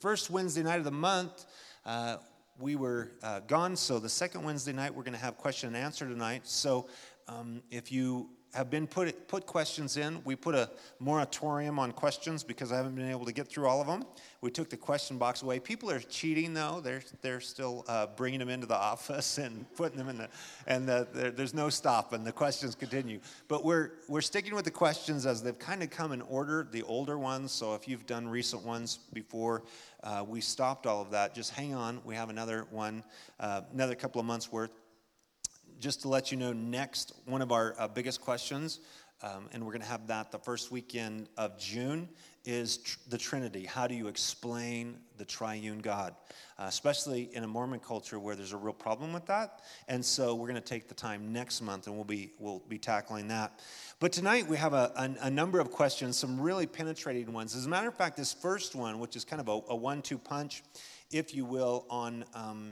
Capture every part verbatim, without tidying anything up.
first Wednesday night of the month, uh, we were uh, gone, so the second Wednesday night, we're going to have question and answer tonight. So um, if you have been put put questions in, we put a moratorium on questions because I haven't been able to get through all of them. We took the question box away. People are cheating, though. They're they're still uh, bringing them into the office and putting them in the, and the, there, there's no stopping. The questions continue. But we're we're sticking with the questions as they've kind of come in order, the older ones. So if you've done recent ones before, uh, we stopped all of that. Just hang on. We have another one, uh, another couple of months worth. Just to let you know, next, one of our uh, biggest questions, um, and we're going to have that the first weekend of June, is tr- the Trinity. How do you explain the triune God? Uh, especially in a Mormon culture where there's a real problem with that. And so we're going to take the time next month, and we'll be we'll be tackling that. But tonight we have a, a, a number of questions, some really penetrating ones. As a matter of fact, this first one, which is kind of a, a one-two punch, if you will, on um,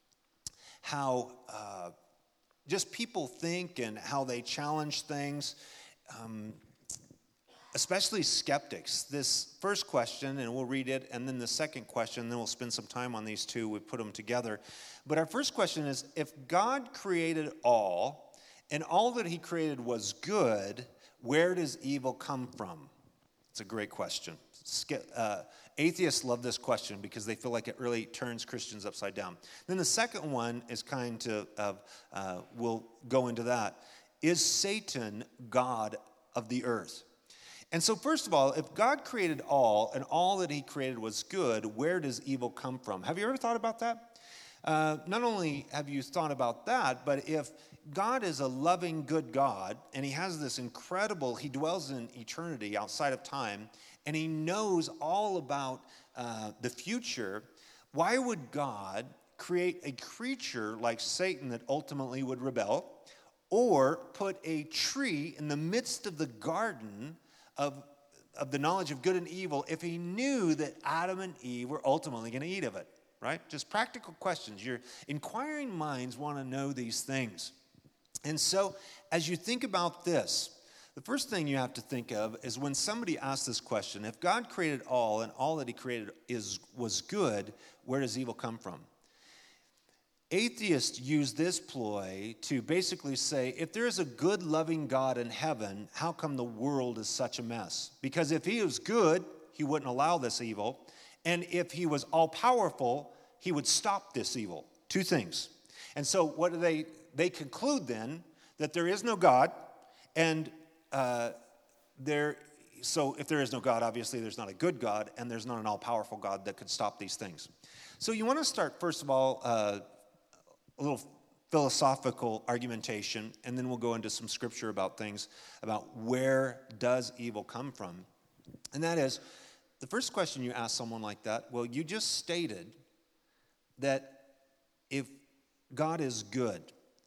how... Uh, just people think and how they challenge things, um, especially skeptics. This first question, and we'll read it, and then the second question, then we'll spend some time on these two. We put them together. But our first question is, if God created all, and all that he created was good, where does evil come from? It's a great question. Uh, atheists love this question because they feel like it really turns Christians upside down. Then the second one is kind of, uh, uh, we'll go into that. Is Satan God of the earth? And so first of all, if God created all, and all that he created was good, where does evil come from? Have you ever thought about that? Uh, not only have you thought about that, but if God is a loving, good God, and he has this incredible, he dwells in eternity outside of time, and he knows all about uh, the future, why would God create a creature like Satan that ultimately would rebel, or put a tree in the midst of the garden of, of the knowledge of good and evil if he knew that Adam and Eve were ultimately going to eat of it, right? Just practical questions. Your inquiring minds want to know these things. And so as you think about this, the first thing you have to think of is when somebody asks this question, if God created all and all that he created is was good, where does evil come from? Atheists use this ploy to basically say, if there is a good, loving God in heaven, how come the world is such a mess? Because if he was good, he wouldn't allow this evil. And if he was all-powerful, he would stop this evil. Two things. And so what do they, they conclude then, that there is no God, and uh, there, so if there is no God, obviously there's not a good God, and there's not an all-powerful God that could stop these things. So you want to start, first of all, uh, a little philosophical argumentation, and then we'll go into some scripture about things, about where does evil come from. And that is, the first question you ask someone like that, well, you just stated that if God is good,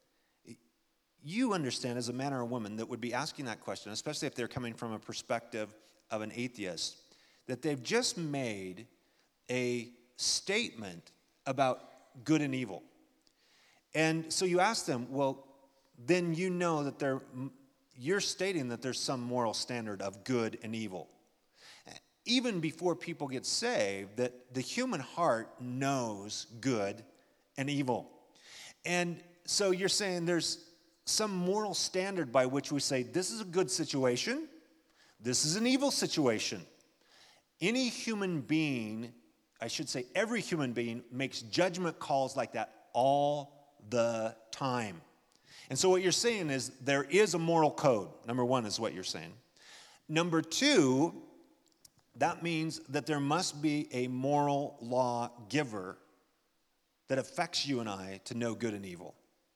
you understand as a man or a woman that would be asking that question, especially if they're coming from a perspective of an atheist, that they've just made a statement about good and evil. And so you ask them, well, then you know that they're, you're stating that there's some moral standard of good and evil. Even before people get saved, that the human heart knows good and evil. And so you're saying there's some moral standard by which we say, this is a good situation, this is an evil situation. Any human being, I should say every human being, makes judgment calls like that all the time. And so what you're saying is there is a moral code. Number one is what you're saying. Number two, that means that there must be a moral law giver that affects you and I to know good and evil.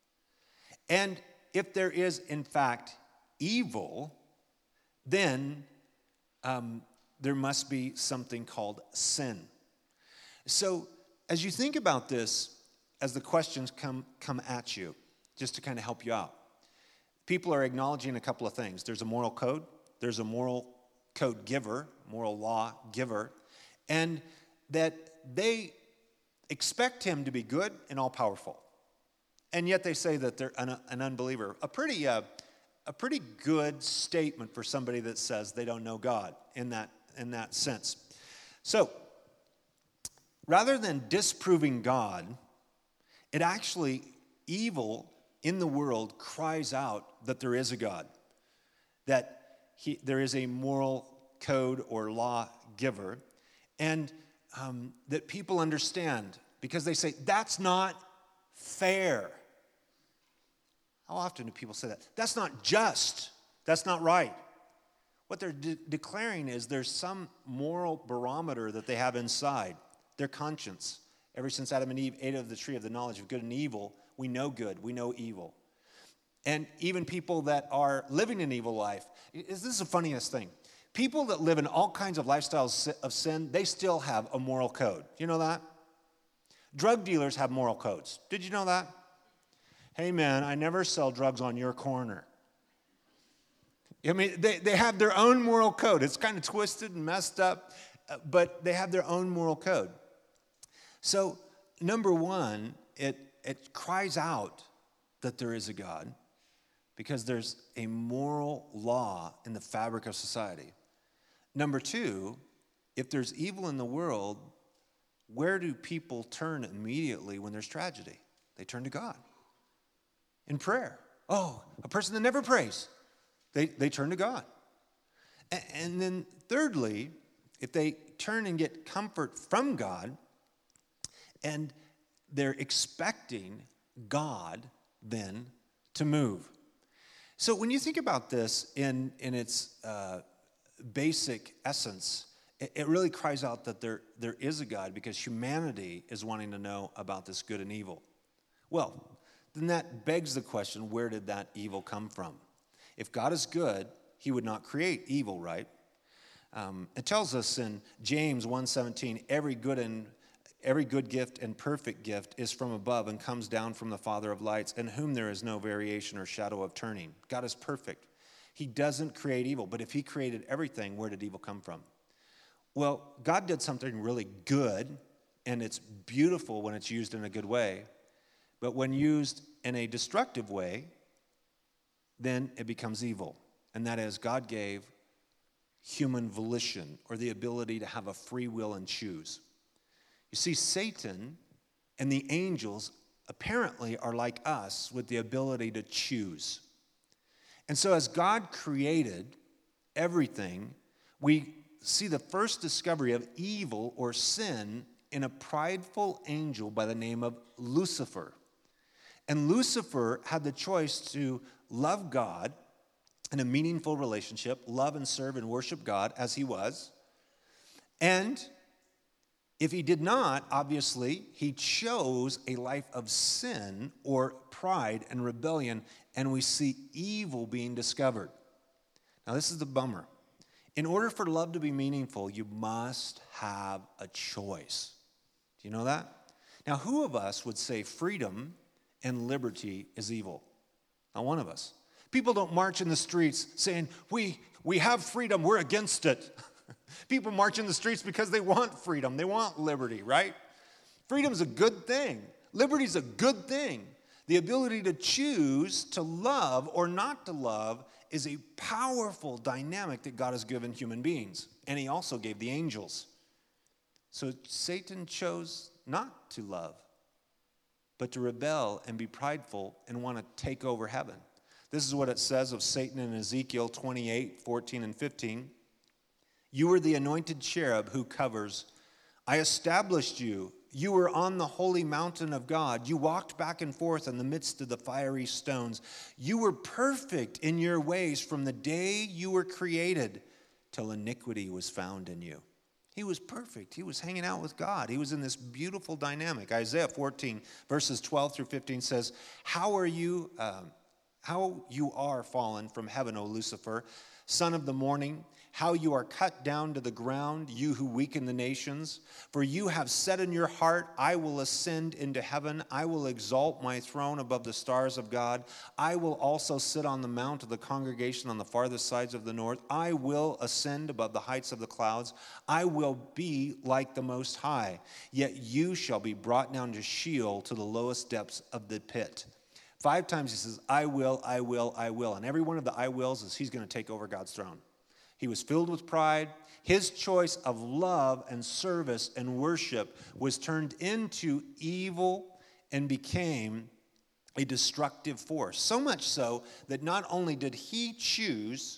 And if there is, in fact, evil, then um, there must be something called sin. So as you think about this, as the questions come, come at you, just to kind of help you out, people are acknowledging a couple of things. There's a moral code. There's a moral code giver, moral law giver, and that they expect him to be good and all-powerful. And yet they say that they're an, an unbeliever. A pretty, uh, a pretty good statement for somebody that says they don't know God in that, in that sense. So rather than disproving God, it actually, evil in the world cries out that there is a God, that he, there is a moral code or law giver, and um, that people understand because they say, that's not fair. How often do people say that? That's not just. That's not right. What they're de- declaring is there's some moral barometer that they have inside, their conscience. Ever since Adam and Eve ate of the tree of the knowledge of good and evil, we know good, we know evil. And even people that are living an evil life, this is the funniest thing. People that live in all kinds of lifestyles of sin, they still have a moral code. You know that? Drug dealers have moral codes. Did you know that? Hey man, I never sell drugs on your corner. I mean, they, they have their own moral code. It's kind of twisted and messed up, but they have their own moral code. So, number one, it, it cries out that there is a God because there's a moral law in the fabric of society. Number two, if there's evil in the world, where do people turn immediately when there's tragedy? They turn to God in prayer. Oh, a person that never prays, they, they turn to God. And, and then thirdly, if they turn and get comfort from God, and they're expecting God then to move. So when you think about this in, in its uh, basic essence, it, it really cries out that there, there is a God because humanity is wanting to know about this good and evil. Well, then that begs the question, where did that evil come from? If God is good, he would not create evil, right? Um, it tells us in James one seventeen, every good and Every good gift and perfect gift is from above and comes down from the Father of lights, in whom there is no variation or shadow of turning. God is perfect. He doesn't create evil, but if he created everything, where did evil come from? Well, God did something really good, and it's beautiful when it's used in a good way, but when used in a destructive way, then it becomes evil. And that is, God gave human volition, or the ability to have a free will and choose. You see, Satan and the angels apparently are like us with the ability to choose. And so as God created everything, we see the first discovery of evil or sin in a prideful angel by the name of Lucifer. And Lucifer had the choice to love God in a meaningful relationship, love and serve and worship God as he was, and if he did not, obviously, he chose a life of sin or pride and rebellion, and we see evil being discovered. Now, this is the bummer. In order for love to be meaningful, you must have a choice. Do you know that? Now, who of us would say freedom and liberty is evil? Not one of us. People don't march in the streets saying, we, we have freedom, we're against it. People march in the streets because they want freedom. They want liberty, right? Freedom's a good thing. Liberty's a good thing. The ability to choose to love or not to love is a powerful dynamic that God has given human beings. And he also gave the angels. So Satan chose not to love, but to rebel and be prideful and want to take over heaven. This is what it says of Satan in Ezekiel twenty-eight, fourteen, and fifteen. You were the anointed cherub who covers. I established you. You were on the holy mountain of God. You walked back and forth in the midst of the fiery stones. You were perfect in your ways from the day you were created till iniquity was found in you. He was perfect. He was hanging out with God. He was in this beautiful dynamic. Isaiah fourteen, verses twelve through fifteen says, How are you, um, how you are fallen from heaven, O Lucifer, son of the morning, how you are cut down to the ground, you who weaken the nations. For you have said in your heart, I will ascend into heaven. I will exalt my throne above the stars of God. I will also sit on the mount of the congregation on the farthest sides of the north. I will ascend above the heights of the clouds. I will be like the Most High. Yet you shall be brought down to Sheol, to the lowest depths of the pit. Five times he says, I will, I will, I will. And every one of the I wills is he's going to take over God's throne. He was filled with pride. his choice of love and service and worship was turned into evil and became a destructive force. So much so that not only did he choose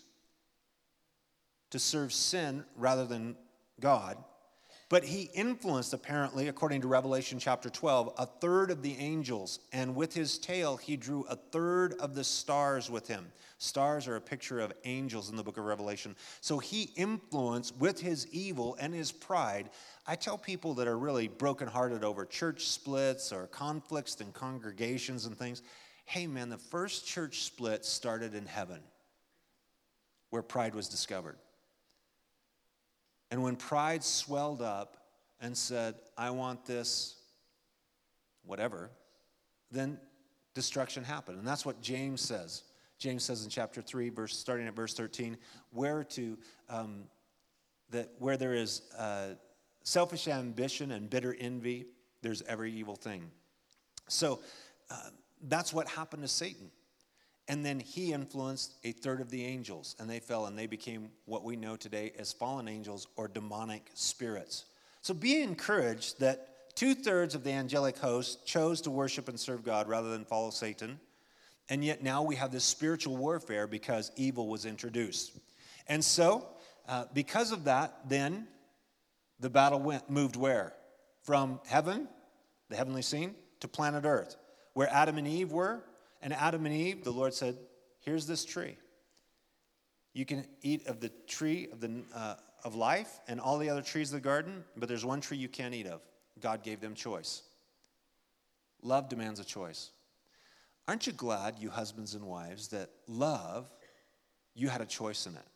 to serve sin rather than God, but he influenced, apparently, according to Revelation chapter twelve, a third of the angels. And with his tail, he drew a third of the stars with him. Stars are a picture of angels in the book of Revelation. So he influenced with his evil and his pride. I tell people that are really brokenhearted over church splits or conflicts in congregations and things, hey man, the first church split started in heaven where pride was discovered. And when pride swelled up and said, I want this, whatever, then destruction happened. And that's what James says. James says in chapter three, verse starting at verse thirteen, where to um, that where there is uh, selfish ambition and bitter envy, there's every evil thing. So uh, that's what happened to Satan. And then he influenced a third of the angels, and they fell, and they became what we know today as fallen angels or demonic spirits. So be encouraged that two-thirds of the angelic host chose to worship and serve God rather than follow Satan, and yet now we have this spiritual warfare because evil was introduced. And so, uh, because of that, then the battle went moved where? From heaven, the heavenly scene, to planet Earth, where Adam and Eve were. And Adam and Eve, the Lord said, here's this tree. You can eat of the tree of, the, uh, of life and all the other trees of the garden, but there's one tree you can't eat of. God gave them choice. Love demands a choice. Aren't you glad, you husbands and wives, that love, you had a choice in it?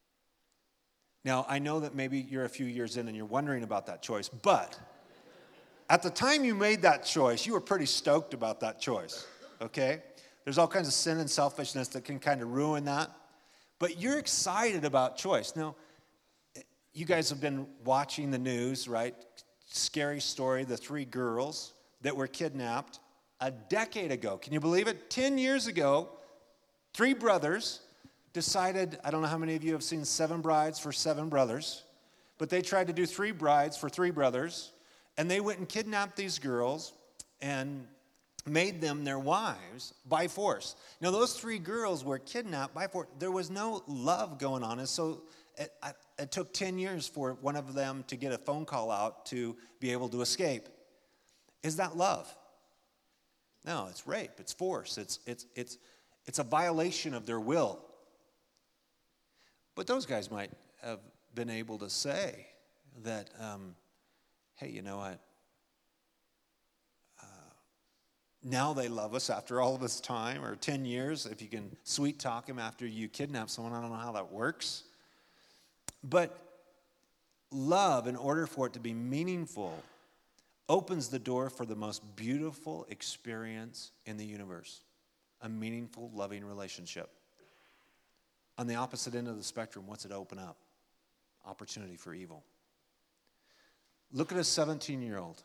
Now, I know that maybe you're a few years in and you're wondering about that choice, but at the time you made that choice, you were pretty stoked about that choice, okay? There's all kinds of sin and selfishness that can kind of ruin that. But you're excited about choice. Now, you guys have been watching the news, right? Scary story, the three girls that were kidnapped a decade ago. Can you believe it? Ten years ago, three brothers decided, I don't know how many of you have seen Seven Brides for Seven Brothers, but they tried to do three brides for three brothers, and they went and kidnapped these girls and made them their wives by force. Now, those three girls were kidnapped by force. There was no love going on, and so it, it took ten years for one of them to get a phone call out to be able to escape. Is that love? No, it's rape. It's force. It's it's it's it's a violation of their will. But those guys might have been able to say that, um, hey, you know what? Now they love us after all this time, or ten years, if you can sweet talk them after you kidnap someone. I don't know how that works. But love, in order for it to be meaningful, opens the door for the most beautiful experience in the universe, a meaningful, loving relationship. On the opposite end of the spectrum, what's it open up? Opportunity for evil. Look at a seventeen-year-old.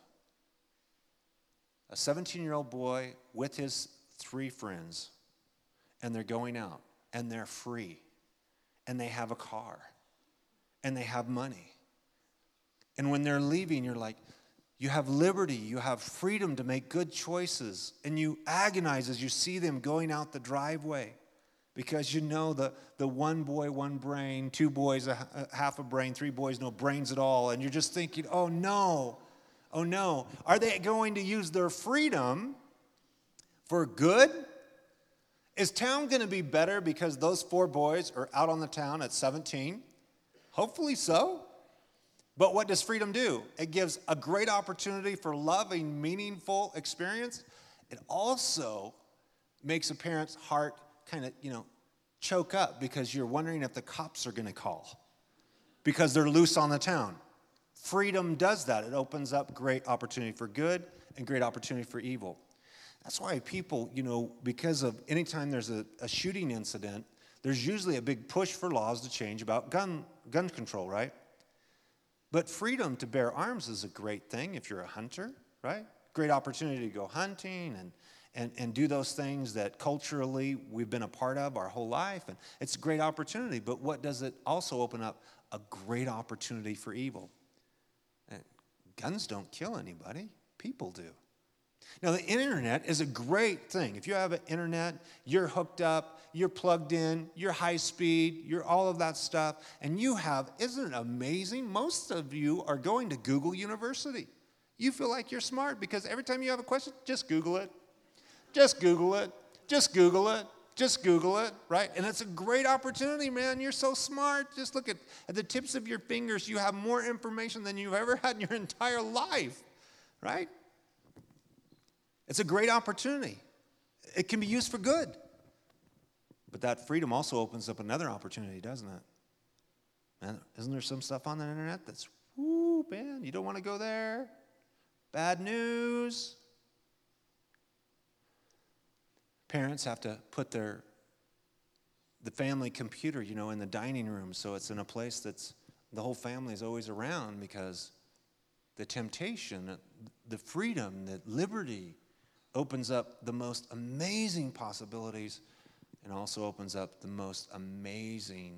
A seventeen-year-old boy with his three friends, and they're going out, and they're free, and they have a car, and they have money. And when they're leaving, you're like, you have liberty, you have freedom to make good choices, and you agonize as you see them going out the driveway because you know the, the one boy, one brain, two boys, a, a half a brain, three boys, no brains at all, and you're just thinking, oh no, oh no. Are they going to use their freedom for good? Is town going to be better because those four boys are out on the town at seventeen? Hopefully so. But what does freedom do? It gives a great opportunity for loving, meaningful experience. It also makes a parent's heart kind of, you know, choke up because you're wondering if the cops are going to call because they're loose on the town. Freedom does that. It opens up great opportunity for good and great opportunity for evil. That's why people, you know, because of anytime there's a, a shooting incident, there's usually a big push for laws to change about gun gun control, right? But freedom to bear arms is a great thing if you're a hunter, right? Great opportunity to go hunting and, and, and do those things that culturally we've been a part of our whole life. And it's a great opportunity. But what does it also open up? a great opportunity for evil. And guns don't kill anybody. People do. Now, the internet is a great thing. If you have an internet, you're hooked up, you're plugged in, you're high speed, you're all of that stuff, and you have, isn't it amazing? Most of you are going to Google University. You feel like you're smart because every time you have a question, just Google it. Just Google it. Just Google it. Just Google it, right? And it's a great opportunity, man. You're so smart. Just look at, at the tips of your fingers. You have more information than you've ever had in your entire life, right? It's a great opportunity. It can be used for good. But that freedom also opens up another opportunity, doesn't it? Man, isn't there some stuff on the internet that's, whoo, man, you don't want to go there? Bad news. Parents have to put their the family computer, you know, in the dining room, so it's in a place that's the whole family is always around, because the temptation, the freedom, the liberty opens up the most amazing possibilities, and also opens up the most amazing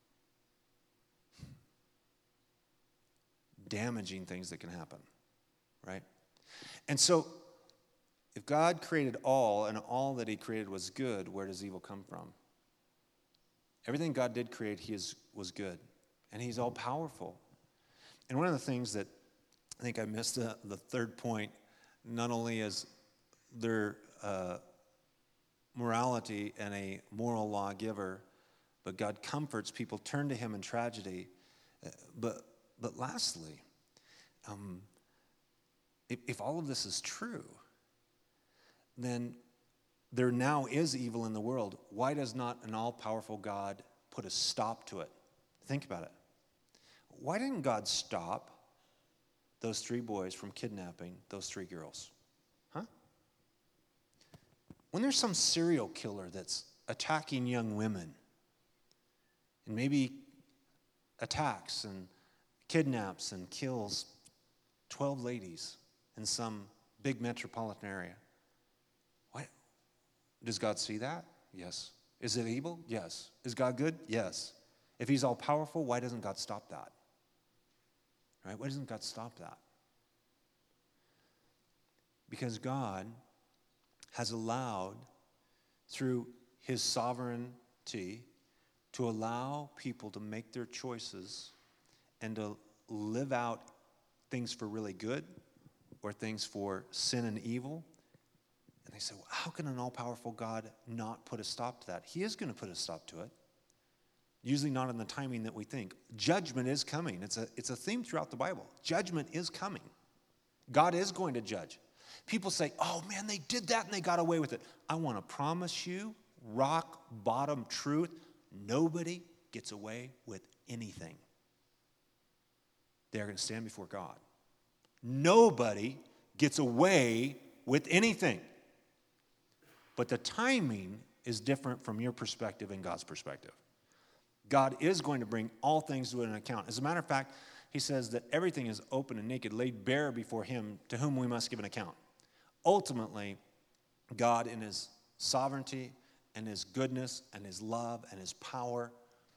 damaging things that can happen, right? And so if God created all, and all that he created was good, where does evil come from? Everything God did create, he is, was good. And he's all powerful. And one of the things that I think I missed the, the third point, not only is there uh, morality and a moral lawgiver, but God comforts people, turn to him in tragedy. Uh, but, but lastly, um, if, if all of this is true, then there now is evil in the world. Why does not an all-powerful God put a stop to it? Think about it. Why didn't God stop those three boys from kidnapping those three girls? Huh? When there's some serial killer that's attacking young women, and maybe attacks and kidnaps and kills twelve ladies in some big metropolitan area, does God see that? Yes. Is it evil? Yes. Is God good? Yes. If he's all powerful, why doesn't God stop that? Right? Why doesn't God stop that? Because God has allowed, through his sovereignty, to allow people to make their choices and to live out things for really good or things for sin and evil. And they say, well, how can an all-powerful God not put a stop to that? He is going to put a stop to it. Usually not in the timing that we think. Judgment is coming. It's a, it's a theme throughout the Bible. Judgment is coming. God is going to judge. People say, oh man, they did that and they got away with it. I want to promise you, rock bottom truth, nobody gets away with anything. They're going to stand before God. Nobody gets away with anything. But the timing is different from your perspective and God's perspective. God is going to bring all things to an account. As a matter of fact, he says that everything is open and naked, laid bare before him, to whom we must give an account. Ultimately, God in his sovereignty and his goodness and his love and his power,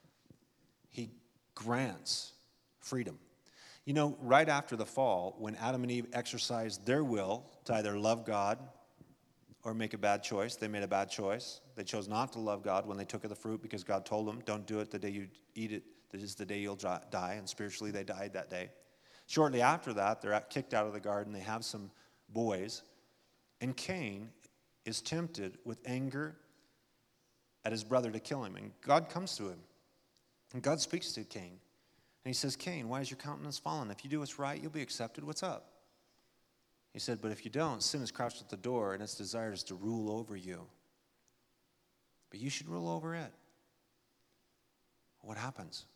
he grants freedom. You know, right after the fall, when Adam and Eve exercised their will to either love God or make a bad choice, they made a bad choice. They chose not to love God when they took of the fruit, because God told them, don't do it the day you eat it. That is the day you'll die. And spiritually, they died that day. Shortly after that, they're kicked out of the garden. They have some boys. And Cain is tempted with anger at his brother to kill him. And God comes to him. And God speaks to Cain. And he says, Cain, why is your countenance fallen? If you do what's right, you'll be accepted. What's up? He said, but if you don't, sin is crouched at the door, and its desire is to rule over you. But you should rule over it. What happens?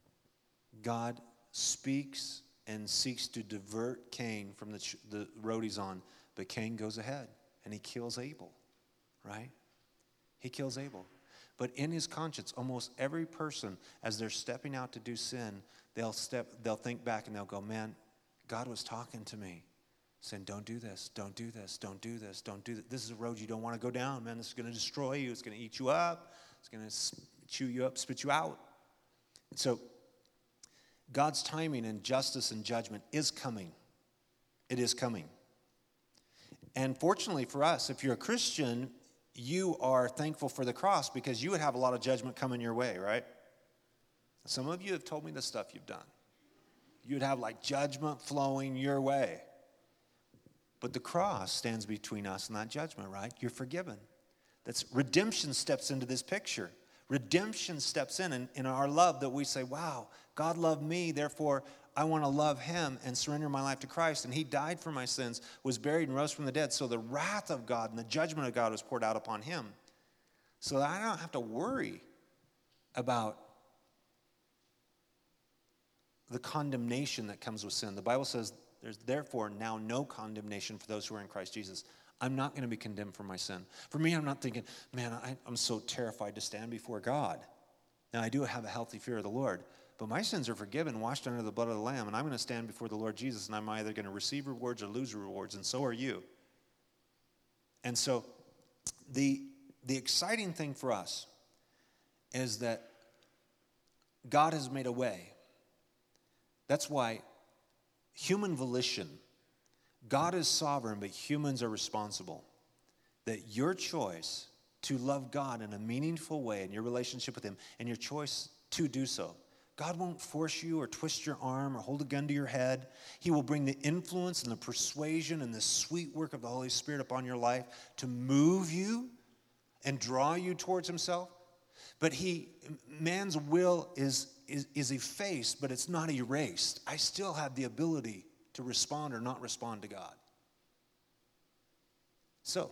God speaks and seeks to divert Cain from the, the road he's on. But Cain goes ahead, and he kills Abel, right? He kills Abel. But in his conscience, almost every person, as they're stepping out to do sin, they'll step, they'll think back and they'll go, man, God was talking to me, saying, don't do this, don't do this, don't do this, don't do this. This is a road you don't want to go down, man. This is going to destroy you. It's going to eat you up. It's going to chew you up, spit you out. And so God's timing and justice and judgment is coming. It is coming. And fortunately for us, if you're a Christian, you are thankful for the cross because you would have a lot of judgment coming your way, right? Some of you have told me the stuff you've done. You'd have like judgment flowing your way. But the cross stands between us and that judgment, right? You're forgiven. That's redemption steps into this picture. Redemption steps in, and in our love that we say, wow, God loved me, therefore I want to love him and surrender my life to Christ. And he died for my sins, was buried and rose from the dead. So the wrath of God and the judgment of God was poured out upon him. So that I don't have to worry about the condemnation that comes with sin. The Bible says there's therefore now no condemnation for those who are in Christ Jesus. I'm not going to be condemned for my sin. For me, I'm not thinking, man, I, I'm so terrified to stand before God. Now, I do have a healthy fear of the Lord, but my sins are forgiven, washed under the blood of the Lamb, and I'm going to stand before the Lord Jesus, and I'm either going to receive rewards or lose rewards, and so are you. And so the, the exciting thing for us is that God has made a way. That's why human volition, God is sovereign, but humans are responsible. That your choice to love God in a meaningful way in your relationship with him, and your choice to do so, God won't force you or twist your arm or hold a gun to your head. He will bring the influence and the persuasion and the sweet work of the Holy Spirit upon your life to move you and draw you towards himself. But he, man's will is, is, is effaced, but it's not erased. I still have the ability to respond or not respond to God. So,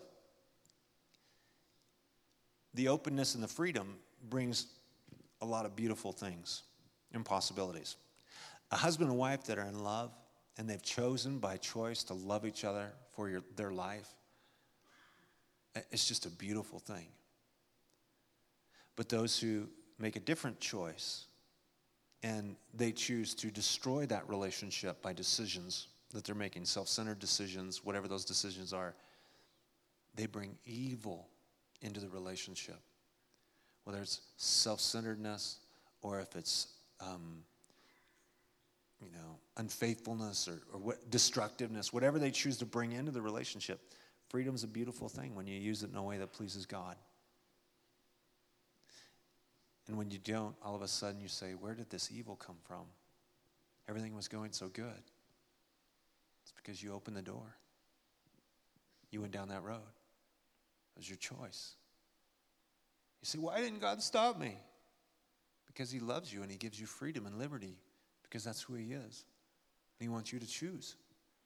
the openness and the freedom brings a lot of beautiful things and possibilities. A husband and wife that are in love and they've chosen by choice to love each other for your, their life, it's just a beautiful thing. But those who make a different choice and they choose to destroy that relationship by decisions that they're making, self-centered decisions, whatever those decisions are, they bring evil into the relationship. Whether it's self-centeredness or if it's, um, you know, unfaithfulness or, or what, destructiveness, whatever they choose to bring into the relationship, freedom's a beautiful thing when you use it in a way that pleases God. And when you don't, all of a sudden you say, where did this evil come from? Everything was going so good. It's because you opened the door. You went down that road. It was your choice. You say, why didn't God stop me? Because he loves you and he gives you freedom and liberty because that's who he is. And he wants you to choose.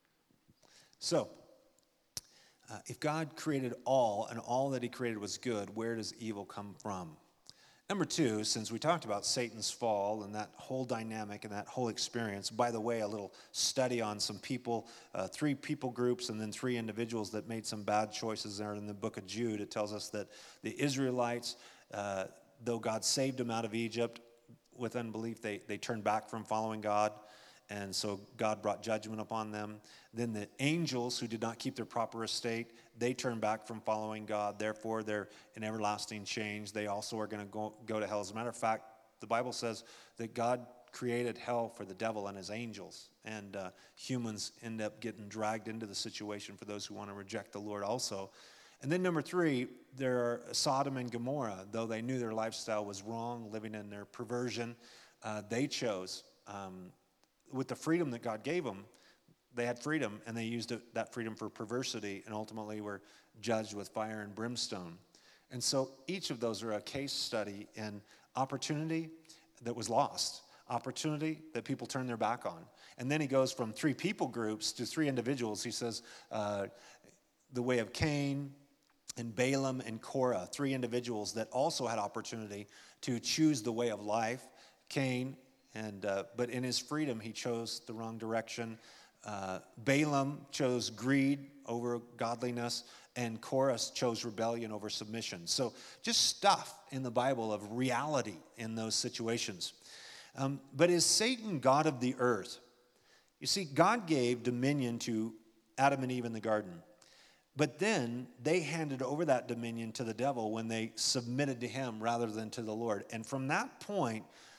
So, uh, if God created all and all that he created was good, where does evil come from? Number two, since we talked about Satan's fall and that whole dynamic and that whole experience, by the way, a little study on some people, uh, three people groups and then three individuals that made some bad choices there in the book of Jude. It tells us that the Israelites, uh, though God saved them out of Egypt with unbelief, they, they turned back from following God. And so God brought judgment upon them. Then the angels who did not keep their proper estate, they turned back from following God. Therefore, they're in everlasting change. They also are going to go, go to hell. As a matter of fact, the Bible says that God created hell for the devil and his angels. And uh, humans end up getting dragged into the situation for those who want to reject the Lord also. And then number three, there are Sodom and Gomorrah. Though they knew their lifestyle was wrong, living in their perversion, uh, they chose... Um, with the freedom that God gave them, they had freedom, and they used it, that freedom for perversity, and ultimately were judged with fire and brimstone. And so each of those are a case study in opportunity that was lost, opportunity that people turned their back on. And then he goes from three people groups to three individuals. He says uh, the way of Cain and Balaam and Korah, three individuals that also had opportunity to choose the way of life. Cain, And, uh, but in his freedom, he chose the wrong direction. Uh, Balaam chose greed over godliness, and Korah chose rebellion over submission. So just stuff in the Bible of reality in those situations. Um, but is Satan God of the earth? You see, God gave dominion to Adam and Eve in the garden. But then they handed over that dominion to the devil when they submitted to him rather than to the Lord. And from that point,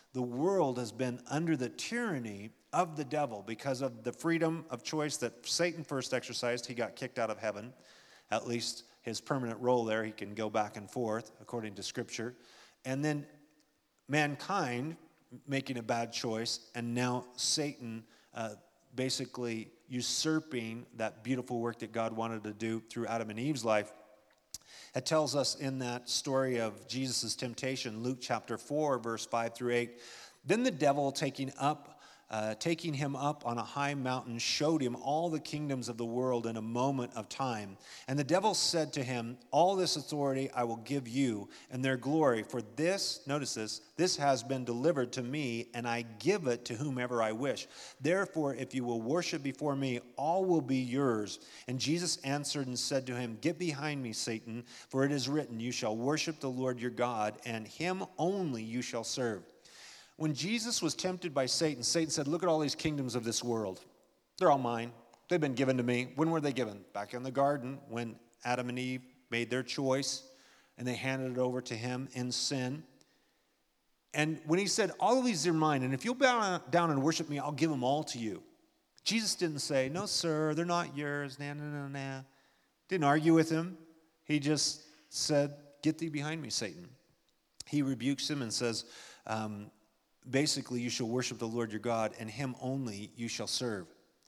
the world has been under the tyranny of the devil because of the freedom of choice that Satan first exercised. He got kicked out of heaven, at least his permanent role there. He can go back and forth according to Scripture. And then mankind making a bad choice, and now Satan uh, basically usurping that beautiful work that God wanted to do through Adam and Eve's life. It tells us in that story of Jesus' temptation, Luke chapter four, verse five through eight, then the devil taking up Uh, taking him up on a high mountain, showed him all the kingdoms of the world in a moment of time. And the devil said to him, all this authority I will give you and their glory, for this, notice this, this has been delivered to me, and I give it to whomever I wish. Therefore, if you will worship before me, all will be yours. And Jesus answered and said to him, get behind me, Satan, for it is written, you shall worship the Lord your God, and him only you shall serve. When Jesus was tempted by Satan, Satan said, look at all these kingdoms of this world. They're all mine. They've been given to me. When were they given? Back in the garden when Adam and Eve made their choice and they handed it over to him in sin. And when he said, all of these are mine, and if you'll bow down and worship me, I'll give them all to you. Jesus didn't say, no, sir, they're not yours. Nah, nah, nah, nah. Didn't argue with him. He just said, get thee behind me, Satan. He rebukes him and says, um, basically, you shall worship the Lord your God, and him only you shall serve.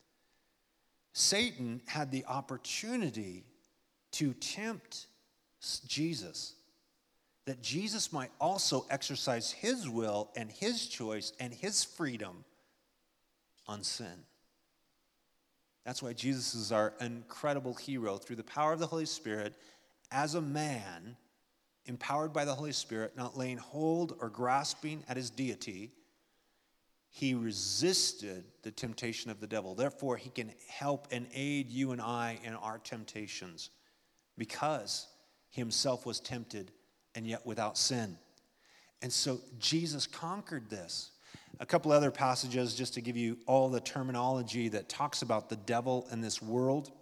Satan had the opportunity to tempt Jesus, that Jesus might also exercise his will and his choice and his freedom on sin. That's why Jesus is our incredible hero. Through the power of the Holy Spirit, as a man, empowered by the Holy Spirit, not laying hold or grasping at his deity, he resisted the temptation of the devil. Therefore, he can help and aid you and I in our temptations because he himself was tempted and yet without sin. And so Jesus conquered this. A couple other passages just to give you all the terminology that talks about the devil and this world.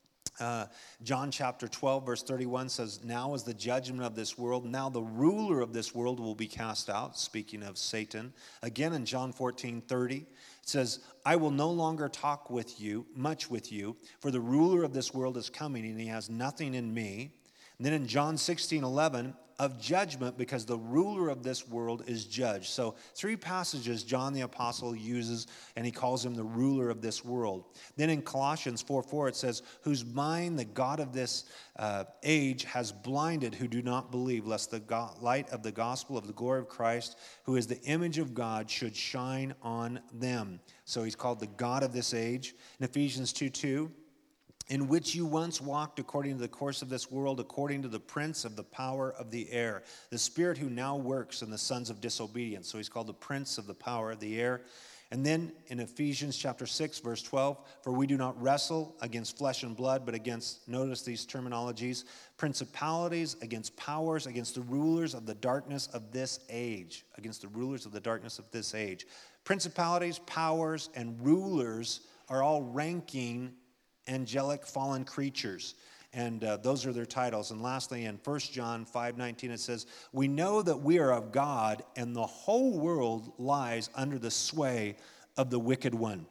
Uh, John chapter twelve, verse thirty-one says, now is the judgment of this world. Now the ruler of this world will be cast out, speaking of Satan. Again in John fourteen thirty, it says, I will no longer talk with you, much with you, for the ruler of this world is coming, and he has nothing in me. And then in John sixteen eleven, of judgment, because the ruler of this world is judged. So three passages John the Apostle uses, and he calls him the ruler of this world. Then in Colossians four four, it says, whose mind the God of this uh, age has blinded, who do not believe, lest the go- light of the gospel of the glory of Christ, who is the image of God, should shine on them. So he's called the God of this age. In Ephesians two two, in which you once walked according to the course of this world, according to the prince of the power of the air, the spirit who now works in the sons of disobedience. So he's called the prince of the power of the air. And then in Ephesians chapter six, verse twelve, for we do not wrestle against flesh and blood, but against, notice these terminologies, principalities, against powers, against the rulers of the darkness of this age, against the rulers of the darkness of this age. Principalities, powers, and rulers are all ranking angelic fallen creatures, and uh, those are their titles. And lastly, in First John five nineteen, it says, we know that we are of God, and the whole world lies under the sway of the wicked one.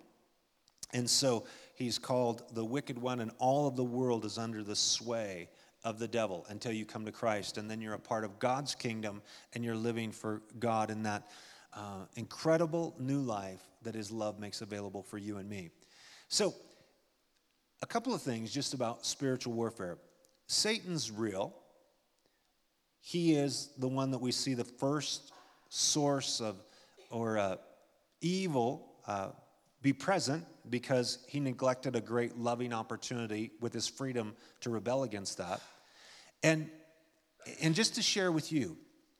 And so he's called the wicked one, and all of the world is under the sway of the devil until you come to Christ, and then you're a part of God's kingdom, and you're living for God in that uh, incredible new life that his love makes available for you and me. So a couple of things just about spiritual warfare. Satan's real. He is the one that we see the first source of or uh, evil uh, be present because he neglected a great loving opportunity with his freedom to rebel against that. And, and just to share with you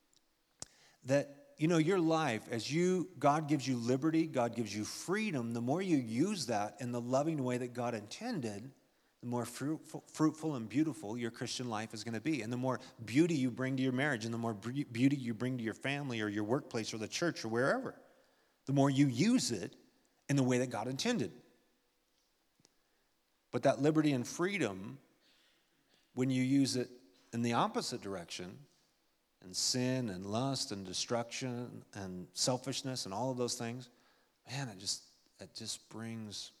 that, you know, your life, as you, God gives you liberty, God gives you freedom, the more you use that in the loving way that God intended, the more fruitful, fruitful and beautiful your Christian life is going to be. And the more beauty you bring to your marriage, and the more beauty you bring to your family or your workplace or the church or wherever, the more you use it in the way that God intended. But that liberty and freedom, when you use it in the opposite direction, and sin and lust and destruction and selfishness and all of those things, man, it just it just brings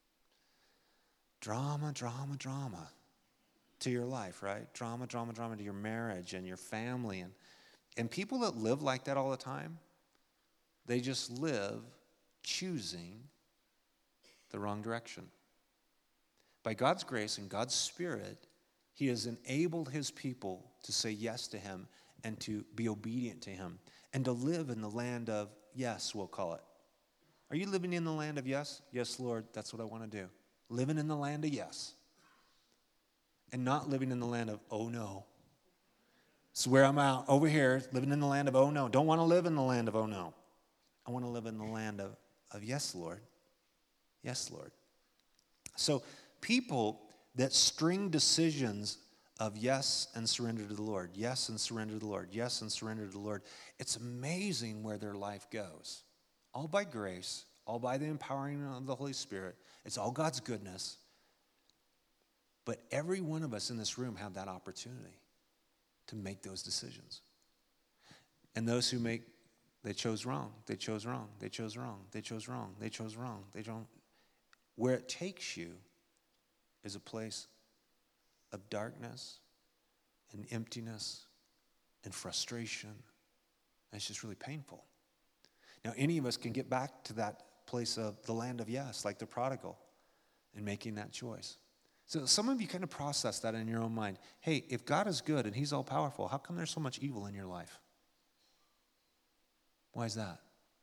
drama, drama, drama to your life, right? Drama, drama, drama to your marriage and your family. And, and people that live like that all the time, they just live choosing the wrong direction. By God's grace and God's Spirit, He has enabled His people to say yes to Him and to be obedient to Him and to live in the land of yes, we'll call it. Are you living in the land of yes? Yes, Lord, that's what I want to do. Living in the land of yes. And not living in the land of, oh no. It's where I'm out, over here, living in the land of, oh no. Don't want to live in the land of, oh no. I want to live in the land of, of yes, Lord. Yes, Lord. So people that string decisions of yes and surrender to the Lord, yes and surrender to the Lord, yes and surrender to the Lord, it's amazing where their life goes. All by grace, all by the empowering of the Holy Spirit. It's all God's goodness. But every one of us in this room have that opportunity to make those decisions. And those who make, they chose wrong, they chose wrong, they chose wrong, they chose wrong, they chose wrong, they don't. Where it takes you is a place of darkness and emptiness and frustration. And it's just really painful. Now, any of us can get back to that place of the land of yes, like the prodigal, and making that choice. So some of you kind of process that in your own mind. Hey, if God is good and He's all-powerful, how come there's so much evil in your life? Why is that?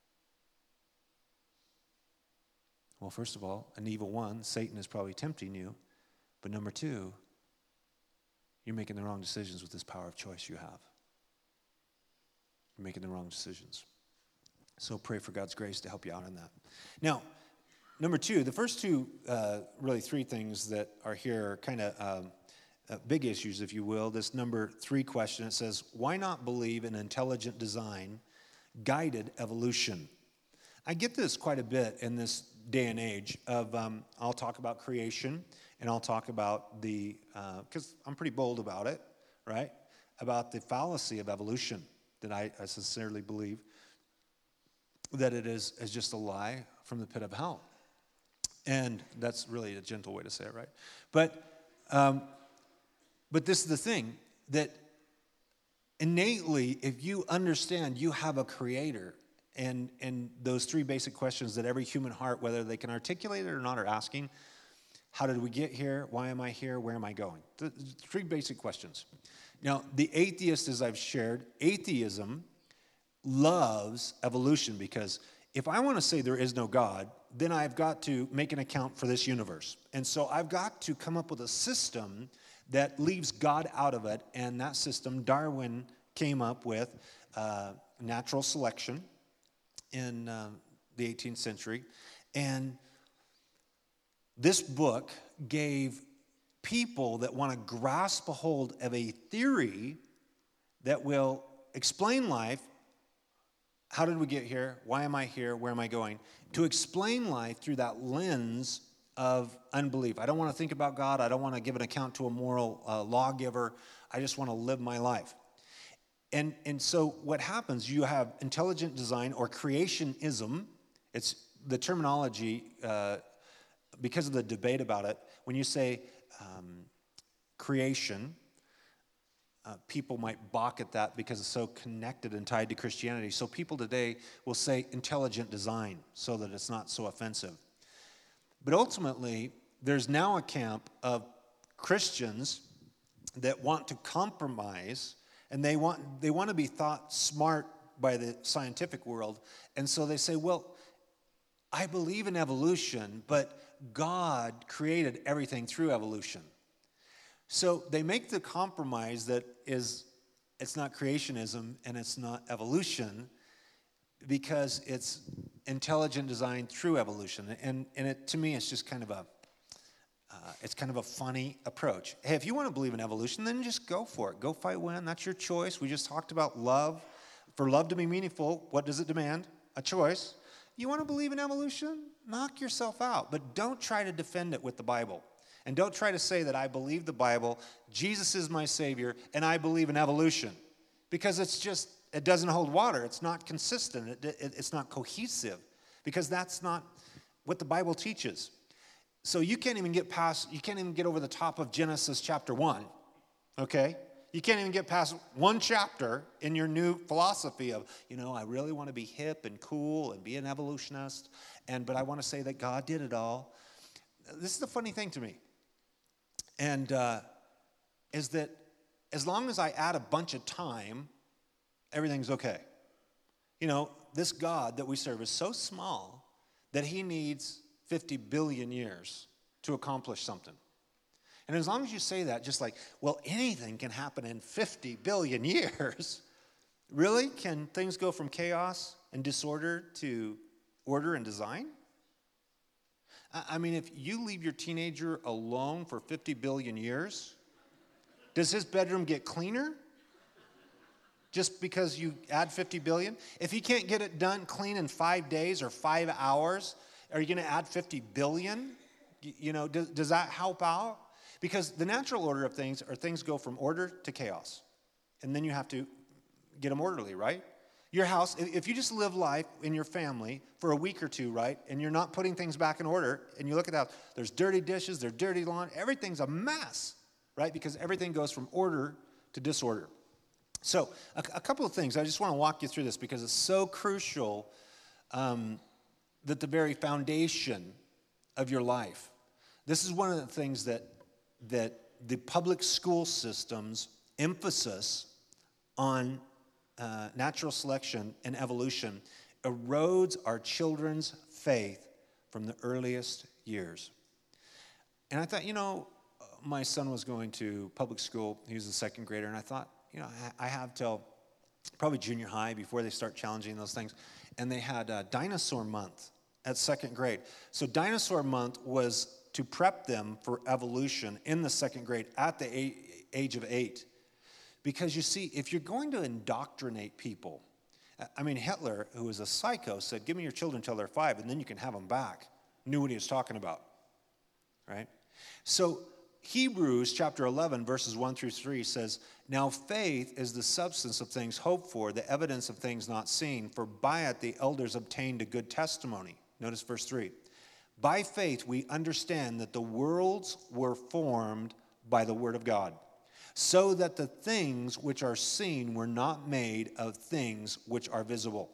Well, first of all, an evil one, Satan is probably tempting you. But number two, you're making the wrong decisions with this power of choice you have. You're making the wrong decisions. So pray for God's grace to help you out in that. Now, number two, the first two, uh, really three things that are here are kind of um, uh, big issues, if you will. This number three question, it says, why not believe in intelligent design, guided evolution? I get this quite a bit in this day and age of, um, I'll talk about creation, and I'll talk about the, because uh, I'm pretty bold about it, right? About the fallacy of evolution that I, I sincerely believe that it is, is just a lie from the pit of hell. And that's really a gentle way to say it, right? But, um, but this is the thing, that innately, if you understand you have a creator, and, and those three basic questions that every human heart, whether they can articulate it or not, are asking, how did we get here? Why am I here? Where am I going? The, the three basic questions. Now, the atheist, as I've shared, atheism loves evolution, because if I want to say there is no God, then I've got to make an account for this universe. And so I've got to come up with a system that leaves God out of it. And that system, Darwin came up with uh, natural selection in uh, the eighteenth century. And this book gave people that want to grasp a hold of a theory that will explain life. How did we get here? Why am I here? Where am I going? To explain life through that lens of unbelief. I don't want to think about God. I don't want to give an account to a moral uh, lawgiver. I just want to live my life. And, and so what happens, you have intelligent design or creationism. It's the terminology, uh, because of the debate about it, when you say um, creation, Uh, people might balk at that because it's so connected and tied to Christianity. So people today will say intelligent design so that it's not so offensive. But ultimately, there's now a camp of Christians that want to compromise, and they want they want to be thought smart by the scientific world. And so they say, well, I believe in evolution, but God created everything through evolution. So they make the compromise that is, it's not creationism and it's not evolution, because it's intelligent design through evolution. And, and it, to me, it's just kind of a, uh, it's kind of a funny approach. Hey, if you want to believe in evolution, then just go for it. Go fight, win. That's your choice. We just talked about love. For love to be meaningful, what does it demand? A choice. You want to believe in evolution? Knock yourself out. But don't try to defend it with the Bible. And don't try to say that I believe the Bible, Jesus is my Savior, and I believe in evolution. because it's just, it doesn't hold water. It's not consistent. It, it, it's not cohesive, because that's not what the Bible teaches. So you can't even get past, you can't even get over the top of Genesis chapter one, okay? You can't even get past one chapter in your new philosophy of, you know, I really want to be hip and cool and be an evolutionist, and but I want to say that God did it all. This is the funny thing to me, and uh, is that as long as I add a bunch of time, everything's okay. You know, this God that we serve is so small that he needs fifty billion years to accomplish something. And as long as you say that, just like, well, anything can happen in fifty billion years. Really? Can things go from chaos and disorder to order and design? I mean, if you leave your teenager alone for fifty billion years, does his bedroom get cleaner? Just because you add fifty billion? If he can't get it done clean in five days or five hours, are you going to add fifty billion? You know, does, does that help out? Because the natural order of things are things go from order to chaos. And then you have to get them orderly, right? Your house, if you just live life in your family for a week or two, right, and you're not putting things back in order, and you look at that, there's dirty dishes, there's dirty lawn, everything's a mess, right? Because everything goes from order to disorder. So a, a couple of things. I just want to walk you through this because it's so crucial um, that the very foundation of your life. This is one of the things that that the public school system's emphasis on uh, natural selection and evolution erodes our children's faith from the earliest years. And I thought, you know, my son was going to public school. He was a second grader, and I thought, you know, I have till probably junior high before they start challenging those things. And they had a dinosaur month at second grade. So dinosaur month was to prep them for evolution in the second grade at the age of eight. Because you see, if you're going to indoctrinate people, I mean, Hitler, who was a psycho, said, give me your children until they're five, and then you can have them back. Knew what he was talking about, right? So Hebrews chapter eleven, verses one through three says, now faith is the substance of things hoped for, the evidence of things not seen, for by it the elders obtained a good testimony. Notice verse three. By faith, we understand that the worlds were formed by the word of God, so that the things which are seen were not made of things which are visible.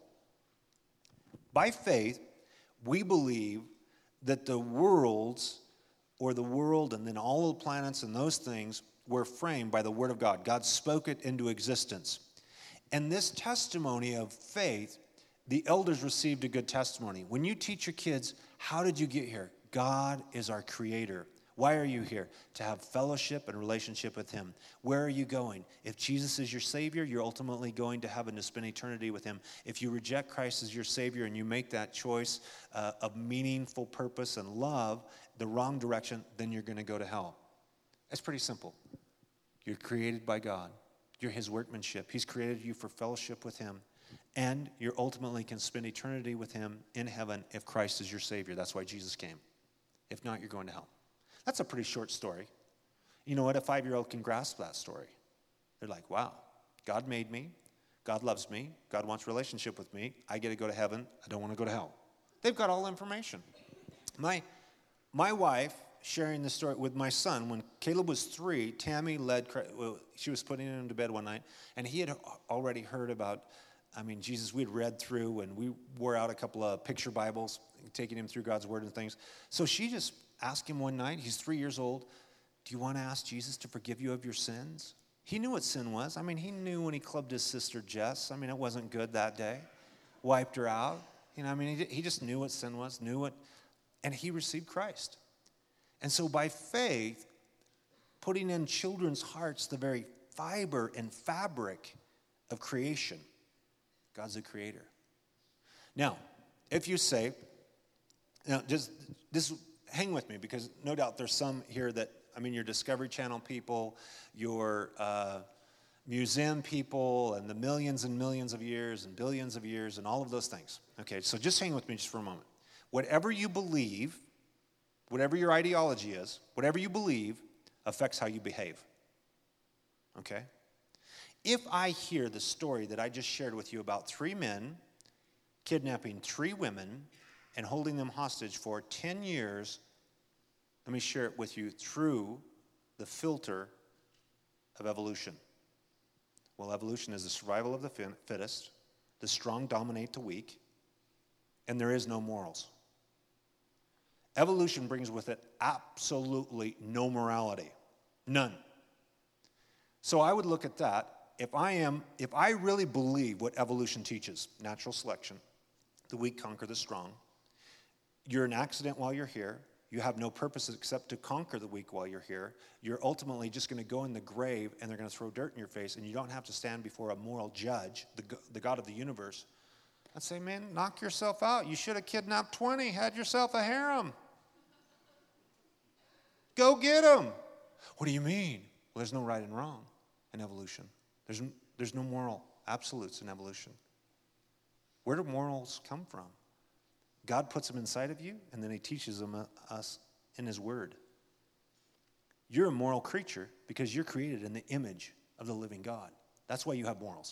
By faith, we believe that the worlds, or the world and then all the planets and those things, were framed by the word of God. God spoke it into existence. And this testimony of faith, the elders received a good testimony. When you teach your kids, how did you get here? God is our creator. Why are you here? To have fellowship and relationship with him. Where are you going? If Jesus is your Savior, you're ultimately going to heaven to spend eternity with him. If you reject Christ as your Savior and you make that choice uh, of meaningful purpose and love, the wrong direction, then you're going to go to hell. It's pretty simple. You're created by God. You're his workmanship. He's created you for fellowship with him. And you ultimately can spend eternity with him in heaven if Christ is your Savior. That's why Jesus came. If not, you're going to hell. That's a pretty short story. You know what? A five-year-old can grasp that story. They're like, wow, God made me. God loves me. God wants a relationship with me. I get to go to heaven. I don't want to go to hell. They've got all the information. My, my wife, sharing this story with my son, when Caleb was three, Tammy led, well, she was putting him to bed one night, and he had already heard about, I mean, Jesus, we had read through, and we wore out a couple of picture Bibles, taking him through God's word and things. So she just asked him one night, he's three years old, do you want to ask Jesus to forgive you of your sins? He knew what sin was. I mean, he knew when he clubbed his sister Jess. I mean, it wasn't good that day. Wiped her out. You know, I mean, he, he just knew what sin was, knew it, and he received Christ. And so by faith, putting in children's hearts the very fiber and fabric of creation, God's a creator. Now, if you say, now just this, hang with me, because no doubt there's some here that, I mean, your Discovery Channel people, your uh, museum people, and the millions and millions of years and billions of years and all of those things. Okay, so just hang with me just for a moment. Whatever you believe, whatever your ideology is, whatever you believe affects how you behave. Okay? If I hear the story that I just shared with you about three men kidnapping three women and holding them hostage for ten years, let me share it with you through the filter of evolution. Well, evolution is the survival of the fittest, the strong dominate the weak, and there is no morals. Evolution brings with it absolutely no morality. None. So I would look at that. If I am, if I really believe what evolution teaches, natural selection, the weak conquer the strong, you're an accident while you're here, you have no purpose except to conquer the weak while you're here, you're ultimately just going to go in the grave and they're going to throw dirt in your face and you don't have to stand before a moral judge, the, the God of the universe, and say, man, knock yourself out. You should have kidnapped twenty, had yourself a harem. Go get them. What do you mean? Well, there's no right and wrong in evolution. There's, there's no moral absolutes in evolution. Where do morals come from? God puts them inside of you, and then he teaches them uh, us in his word. You're a moral creature because you're created in the image of the living God. That's why you have morals.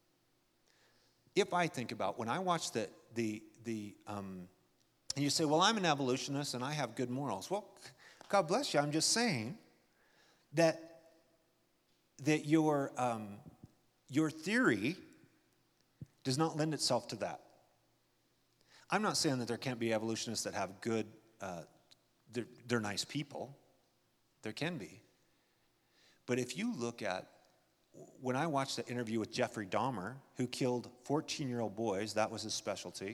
If I think about, when I watch the, the, the um, and you say, well, I'm an evolutionist and I have good morals. Well, God bless you. I'm just saying that that your um, your theory does not lend itself to that. I'm not saying that there can't be evolutionists that have good, uh, they're, they're nice people. There can be. But if you look at, when I watched the interview with Jeffrey Dahmer, who killed fourteen-year-old boys, that was his specialty.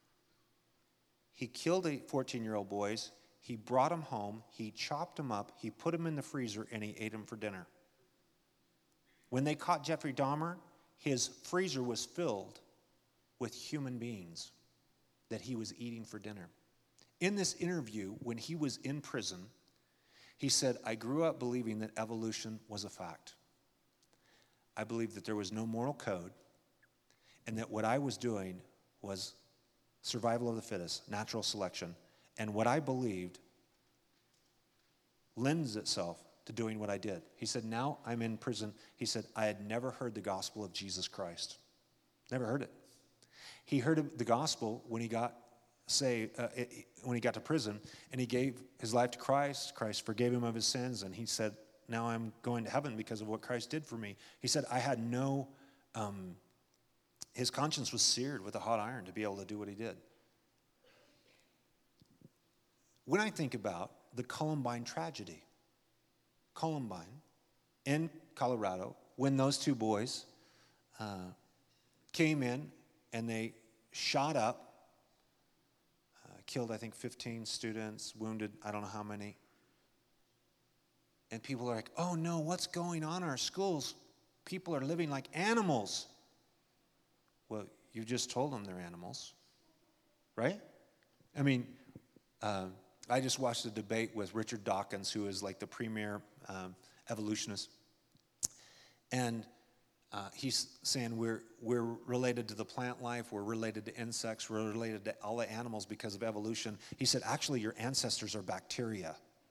He killed eight fourteen-year-old boys. He brought them home. He chopped them up. He put them in the freezer, and he ate them for dinner. When they caught Jeffrey Dahmer, his freezer was filled with human beings that he was eating for dinner. In this interview, when he was in prison, he said, I grew up believing that evolution was a fact. I believed that there was no moral code and that what I was doing was survival of the fittest, natural selection. And what I believed lends itself to doing what I did. He said, now I'm in prison. He said, I had never heard the gospel of Jesus Christ. Never heard it. He heard the gospel when he got saved, uh, when he got to prison, and he gave his life to Christ. Christ forgave him of his sins, and he said, now I'm going to heaven because of what Christ did for me. He said, I had no, um, his conscience was seared with a hot iron to be able to do what he did. When I think about the Columbine tragedy, Columbine in Colorado, when those two boys uh, came in and they shot up, uh, killed, I think, fifteen students, wounded, I don't know how many. And people are like, oh no, what's going on in our schools? People are living like animals. Well, you just told them they're animals, right? I mean, uh, I just watched a debate with Richard Dawkins, who is like the premier um, evolutionist. And uh, he's saying we're, we're related to the plant life, we're related to insects, we're related to all the animals because of evolution. He said, actually, your ancestors are bacteria.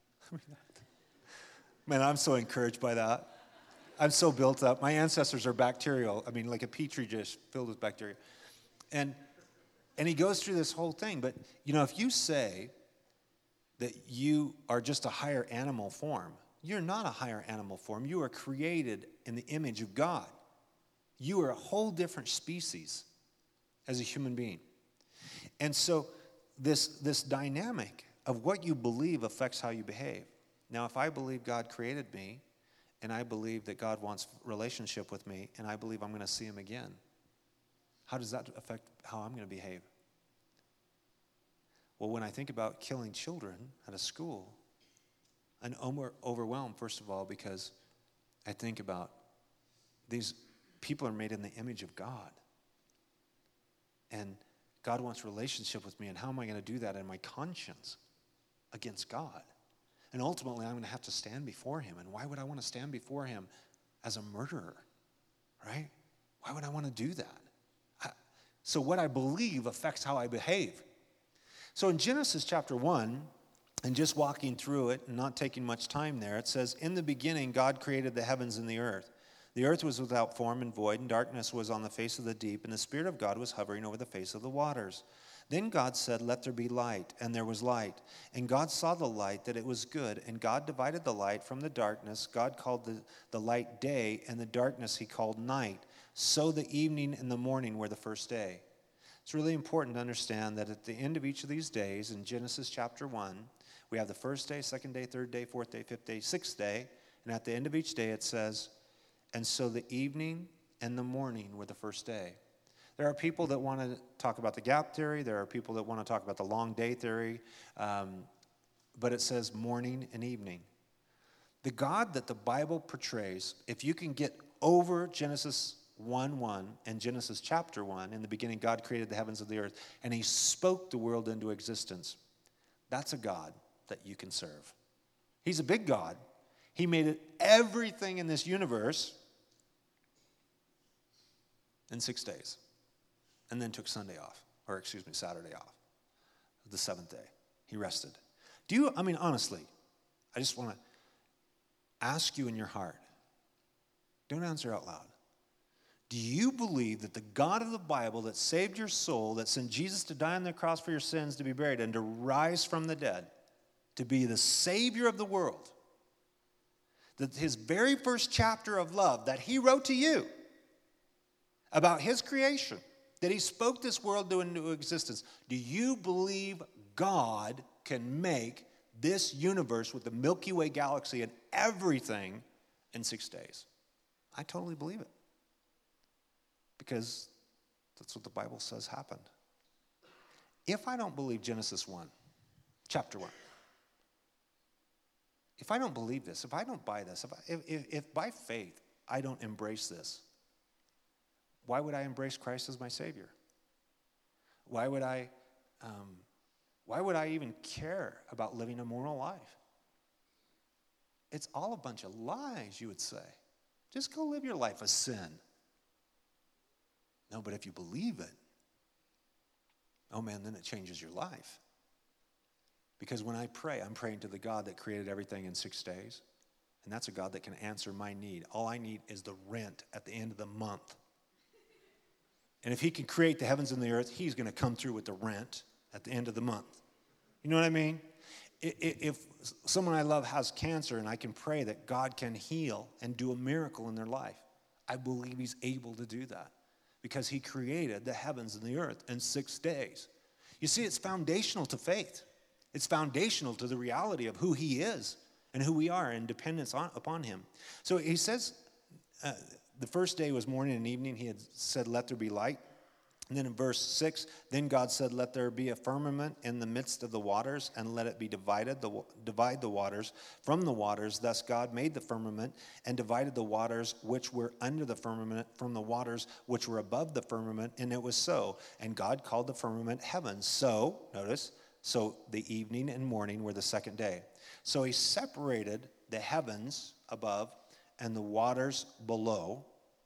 Man, I'm so encouraged by that. I'm so built up. My ancestors are bacterial. I mean, like a petri dish filled with bacteria. And and he goes through this whole thing. But, you know, if you say that you are just a higher animal form, you're not a higher animal form. You are created in the image of God. You are a whole different species as a human being. And so this, this dynamic of what you believe affects how you behave. Now, if I believe God created me, and I believe that God wants relationship with me, and I believe I'm going to see him again, how does that affect how I'm going to behave? Well, when I think about killing children at a school, I'm over, overwhelmed, first of all, because I think about these people are made in the image of God. And God wants relationship with me, and how am I going to do that in my conscience against God? And ultimately, I'm going to have to stand before him. And why would I want to stand before him as a murderer, right? Why would I want to do that? I, so what I believe affects how I behave. So in Genesis chapter one, and just walking through it and not taking much time there, it says, in the beginning, God created the heavens and the earth. The earth was without form and void, and darkness was on the face of the deep, and the Spirit of God was hovering over the face of the waters. Then God said, "Let there be light," and there was light. And God saw the light, that it was good, and God divided the light from the darkness. God called the, the light day, and the darkness he called night. So the evening and the morning were the first day. It's really important to understand that at the end of each of these days, in Genesis chapter one, we have the first day, second day, third day, fourth day, fifth day, sixth day, and at the end of each day it says, "And so the evening and the morning were the first day." There are people that want to talk about the gap theory. There are people that want to talk about the long day theory. Um, but it says morning and evening. The God that the Bible portrays, if you can get over Genesis one one and Genesis chapter one, in the beginning God created the heavens and the earth, and he spoke the world into existence. That's a God that you can serve. He's a big God. He made it everything in this universe in six days. And then took Sunday off, or excuse me, Saturday off, the seventh day. He rested. Do you, I mean, honestly, I just want to ask you in your heart, don't answer out loud. Do you believe that the God of the Bible that saved your soul, that sent Jesus to die on the cross for your sins, to be buried, and to rise from the dead, to be the Savior of the world, that his very first chapter of love that he wrote to you about his creation, that he spoke this world into existence, do you believe God can make this universe with the Milky Way galaxy and everything in six days? I totally believe it. Because that's what the Bible says happened. If I don't believe Genesis one, chapter one, if I don't believe this, if I don't buy this, if, I, if, if, if by faith I don't embrace this, why would I embrace Christ as my Savior? Why would I, um, why would I even care about living a moral life? It's all a bunch of lies, you would say. Just go live your life of sin. No, but if you believe it, oh man, then it changes your life. Because when I pray, I'm praying to the God that created everything in six days. And that's a God that can answer my need. All I need is the rent at the end of the month. And if he can create the heavens and the earth, he's going to come through with the rent at the end of the month. You know what I mean? If someone I love has cancer and I can pray that God can heal and do a miracle in their life, I believe he's able to do that because he created the heavens and the earth in six days. You see, it's foundational to faith. It's foundational to the reality of who he is and who we are in dependence on, upon him. So he says, uh, the first day was morning and evening. He had said, "Let there be light." And then in verse six, then God said, "Let there be a firmament in the midst of the waters, and let it be divided, the, divide the waters from the waters." Thus God made the firmament and divided the waters which were under the firmament from the waters which were above the firmament, and it was so. And God called the firmament heaven. So, notice, so the evening and morning were the second day. So he separated the heavens above and the waters below,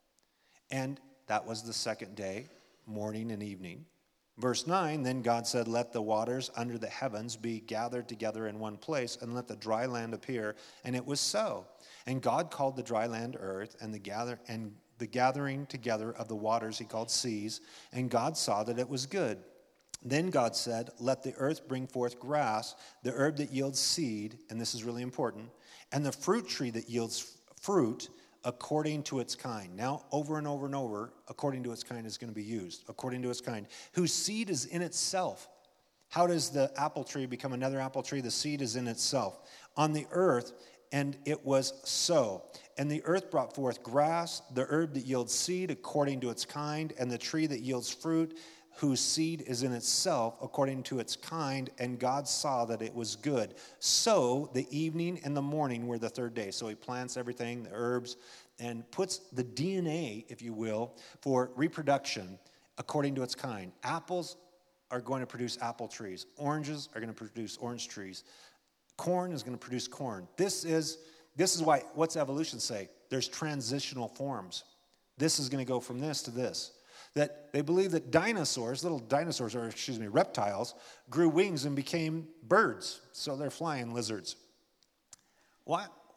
and that was the second day, morning and evening. Verse nine, then God said, "Let the waters under the heavens be gathered together in one place, and let the dry land appear." And it was so. And God called the dry land earth, and the gather and the gathering together of the waters he called seas. And God saw that it was good. Then God said, "Let the earth bring forth grass, the herb that yields seed," and this is really important, "and the fruit tree that yields fruit according to its kind." Now, over and over and over, according to its kind is going to be used. According to its kind. Whose seed is in itself. How does the apple tree become another apple tree? The seed is in itself. On the earth, and it was so. And the earth brought forth grass, the herb that yields seed according to its kind, and the tree that yields fruit, whose seed is in itself according to its kind, and God saw that it was good. So the evening and the morning were the third day. So he plants everything, the herbs, and puts the D N A, if you will, for reproduction according to its kind. Apples are going to produce apple trees. Oranges are going to produce orange trees. Corn is going to produce corn. This is, this is why, what's evolution say? There's transitional forms. This is going to go from this to this. That they believe that dinosaurs, little dinosaurs, or excuse me, reptiles, grew wings and became birds. So they're flying lizards. Why,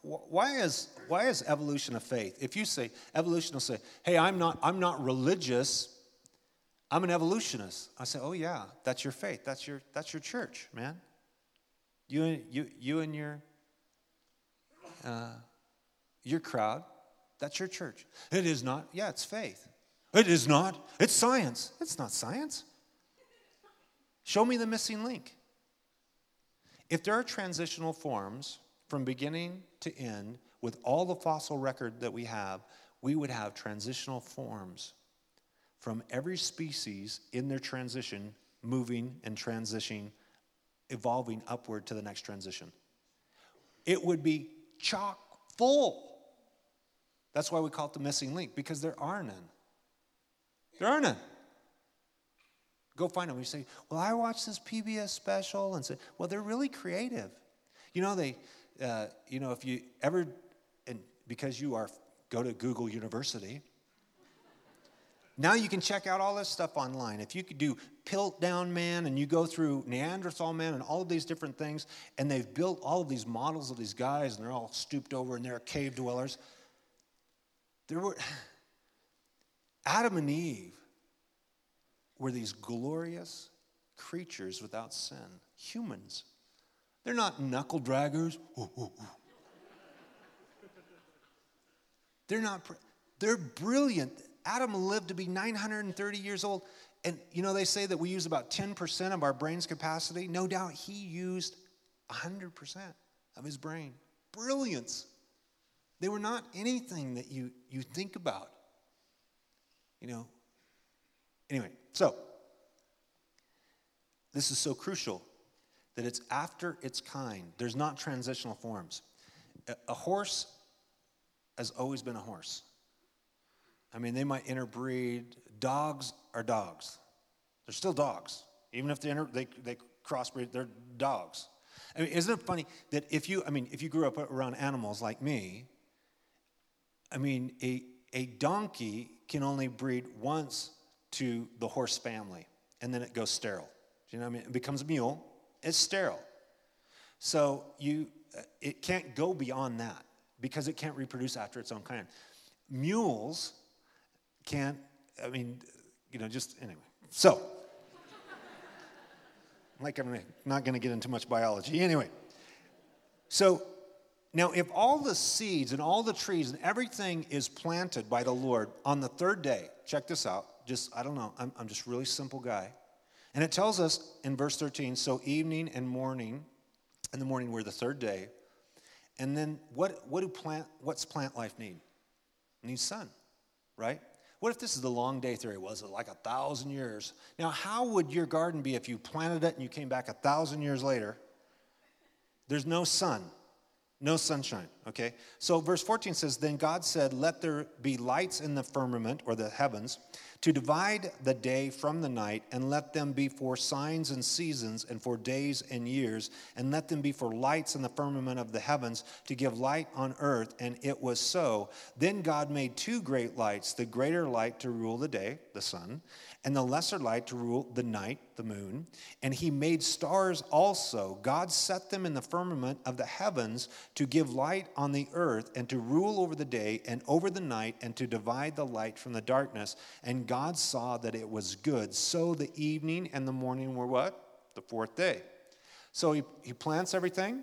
wh- why is why is evolution a faith? If you say evolution will say, "Hey, I'm not I'm not religious. I'm an evolutionist." I say, "Oh yeah, that's your faith. That's your that's your church, man. You and you you and your uh, your crowd. That's your church." It is not. Yeah, it's faith. It is not. It's science. It's not science. Show me the missing link. If there are transitional forms from beginning to end, with all the fossil record that we have, we would have transitional forms from every species in their transition, moving and transitioning, evolving upward to the next transition. It would be chock full. That's why we call it the missing link, because there are none. There are none. Go find them. You say, "Well, I watched this P B S special," and say, "Well, they're really creative." You know, they, uh, you know, if you ever, and because you are, go to Google University. Now you can check out all this stuff online. If you could do Piltdown Man, and you go through Neanderthal Man and all of these different things, and they've built all of these models of these guys, and they're all stooped over, and they're cave dwellers. There were, Adam and Eve were these glorious creatures without sin, humans. They're not knuckle draggers. Ooh, ooh, ooh. They're not, they're brilliant. Adam lived to be nine hundred thirty years old. And, you know, they say that we use about ten percent of our brain's capacity. No doubt he used one hundred percent of his brain. Brilliance. They were not anything that you, you think about. You know. Anyway, so this is so crucial that it's after its kind. There's not transitional forms. A, a horse has always been a horse. I mean, they might interbreed. Dogs are dogs. They're still dogs. Even if they inter, they, they crossbreed, they're dogs. I mean, isn't it funny that if you, I mean, if you grew up around animals like me, I mean, a, a donkey can only breed once to the horse family, and then it goes sterile. Do you know what I mean? It becomes a mule. It's sterile. So you, it can't go beyond that because it can't reproduce after its own kind. Mules can't, I mean, you know, just, anyway. So, like I'm not going to get into much biology. Anyway, so now if all the seeds and all the trees and everything is planted by the Lord on the third day, check this out. Just, I don't know, I'm, I'm just a really simple guy. And it tells us in verse thirteen, so evening and morning, and the morning were the third day. And then what, what do plant, what's plant life need? It needs sun, right? What if this is the long day theory? Was it like a thousand years? Now, how would your garden be if you planted it and you came back a thousand years later? There's no sun. No sunshine, okay? So verse fourteen says, then God said, let there be lights in the firmament, or the heavens, to divide the day from the night, and let them be for signs and seasons, and for days and years, and let them be for lights in the firmament of the heavens, to give light on earth. And it was so. Then God made two great lights, the greater light to rule the day, the sun, and the lesser light to rule the night, the moon. And he made stars also. God set them in the firmament of the heavens to give light on the earth, and to rule over the day and over the night, and to divide the light from the darkness. And God saw that it was good. So the evening and the morning were what? The fourth day. So he, he plants everything,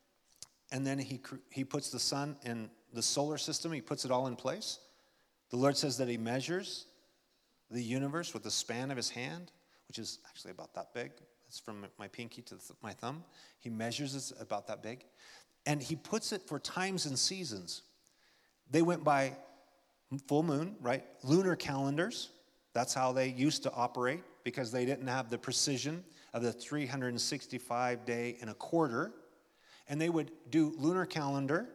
and then he, he puts the sun in the solar system. He puts it all in place. The Lord says that he measures the universe with the span of his hand, which is actually about that big. It's from my pinky to my thumb. He measures it about that big. And he puts it for times and seasons. They went by full moon, right? Lunar calendars. That's how they used to operate, because they didn't have the precision of the three hundred sixty-five day and a quarter. And they would do lunar calendar.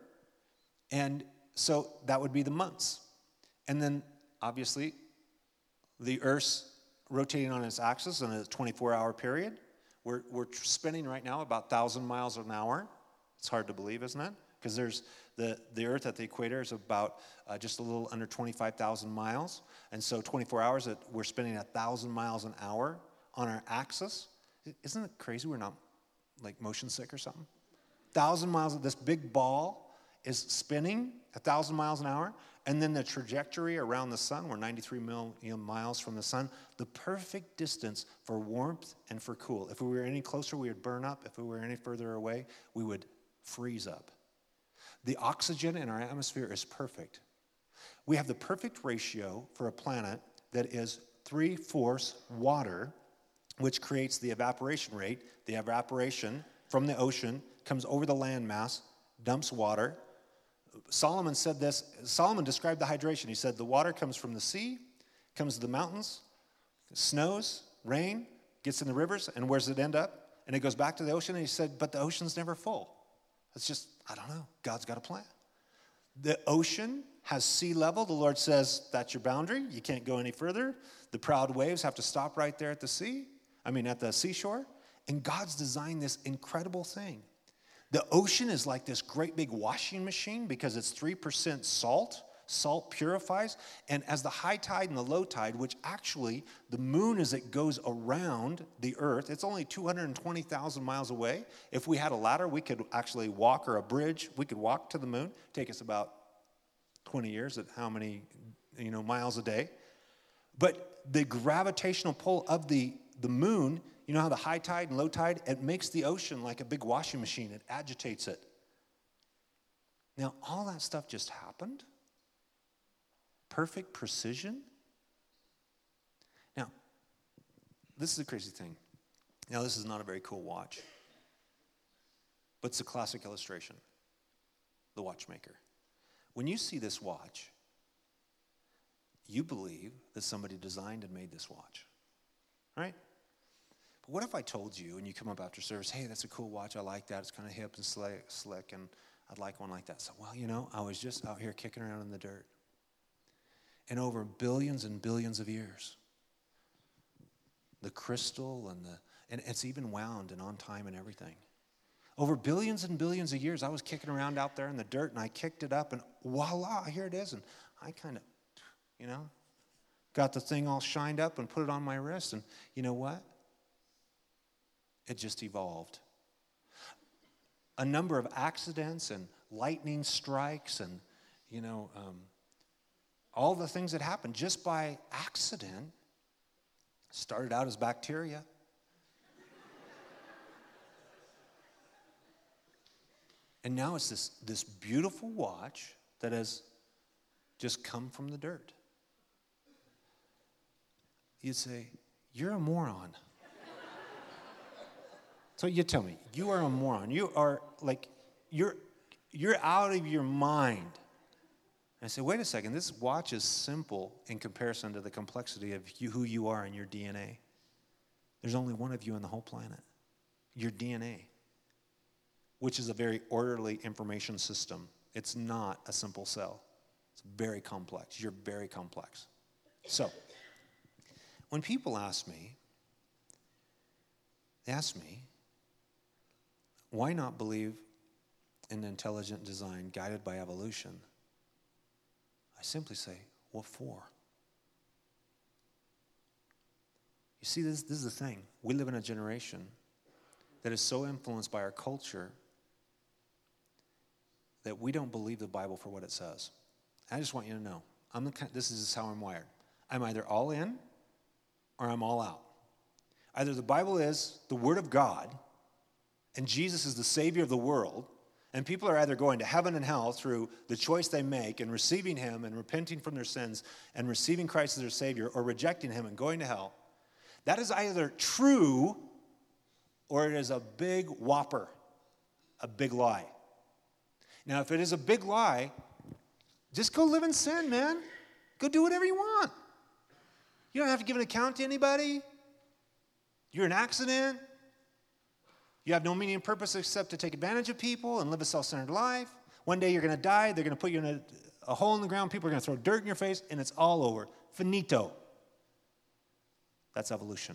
And so that would be the months. And then, obviously, the Earth's rotating on its axis in a twenty-four hour period. We're, we're spinning right now about one thousand miles an hour. It's hard to believe, isn't it? Because there's the, the Earth at the equator is about uh, just a little under twenty-five thousand miles. And so twenty-four hours, that we're spinning one thousand miles an hour on our axis. Isn't it crazy we're not like motion sick or something? one thousand miles of this big ball is spinning a thousand miles an hour, and then the trajectory around the sun, we're ninety-three million miles from the sun, the perfect distance for warmth and for cool. If we were any closer, we would burn up. If we were any further away, we would freeze up. The oxygen in our atmosphere is perfect. We have the perfect ratio for a planet that is three-fourths water, which creates the evaporation rate. The evaporation from the ocean comes over the landmass, dumps water. Solomon said this, Solomon described the hydration. He said the water comes from the sea, comes to the mountains, snows, rain, gets in the rivers, and where does it end up? And it goes back to the ocean, and he said, but the ocean's never full. It's just, I don't know, God's got a plan. The ocean has sea level. The Lord says, that's your boundary. You can't go any further. The proud waves have to stop right there at the sea, I mean at the seashore. And God's designed this incredible thing. The ocean is like this great big washing machine because it's three percent salt. Salt purifies. And as the high tide and the low tide, which actually the moon as it goes around the earth, it's only two hundred twenty thousand miles away. If we had a ladder, we could actually walk, or a bridge, we could walk to the moon. Take us about twenty years at how many, you know, miles a day. But the gravitational pull of the, the moon, you know how the high tide and low tide, it makes the ocean like a big washing machine. It agitates it. Now, all that stuff just happened. Perfect precision. Now, this is the crazy thing. Now, this is not a very cool watch, but it's a classic illustration. The watchmaker. When you see this watch, you believe that somebody designed and made this watch, right? But what if I told you, and you come up after service, hey, that's a cool watch, I like that, it's kind of hip and slick, slick, and I'd like one like that. So, well, you know, I was just out here kicking around in the dirt. And over billions and billions of years, the crystal and the, and it's even wound and on time and everything. Over billions and billions of years, I was kicking around out there in the dirt, and I kicked it up, and voila, here it is. And I kind of, you know, got the thing all shined up and put it on my wrist. And you know what? It just evolved. A number of accidents and lightning strikes and, you know, um, all the things that happened just by accident started out as bacteria. And now it's this, this beautiful watch that has just come from the dirt. You'd say, you're a moron. So you tell me, you are a moron. You are like, you're, you're out of your mind. And I say, wait a second, this watch is simple in comparison to the complexity of you, who you are in your D N A. There's only one of you on the whole planet, your D N A, which is a very orderly information system. It's not a simple cell. It's very complex. You're very complex. So, when people ask me, they ask me, why not believe in intelligent design guided by evolution? I simply say, what for? You see, this, this is the thing. We live in a generation that is so influenced by our culture that we don't believe the Bible for what it says. I just want you to know, I'm the kind, this is how I'm wired. I'm either all in or I'm all out. Either the Bible is the Word of God and Jesus is the Savior of the world, and people are either going to heaven and hell through the choice they make and receiving Him and repenting from their sins and receiving Christ as their Savior, or rejecting Him and going to hell. That is either true or it is a big whopper, a big lie. Now, if it is a big lie, just go live in sin, man. Go do whatever you want. You don't have to give an account to anybody. You're an accident. You have no meaning and purpose except to take advantage of people and live a self-centered life. One day you're going to die. They're going to put you in a, a hole in the ground. People are going to throw dirt in your face, and it's all over. Finito. That's evolution.